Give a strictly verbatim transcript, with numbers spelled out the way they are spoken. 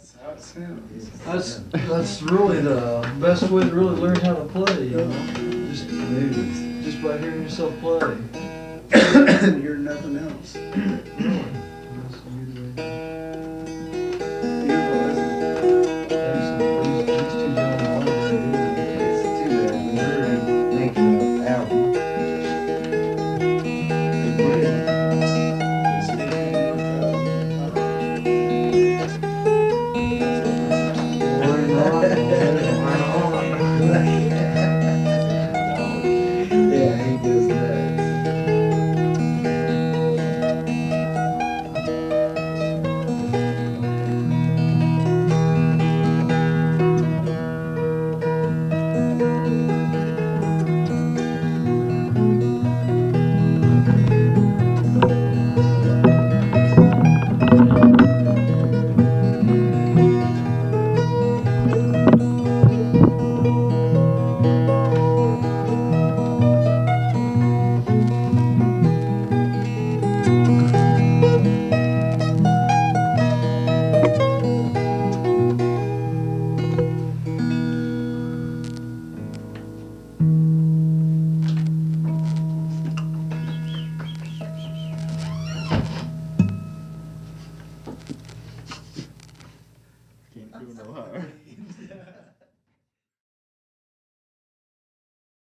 That's how it sounds. That's, that's really the best way to really learn how to play, you know? Just, just by hearing yourself play. And you're nothing else. Really.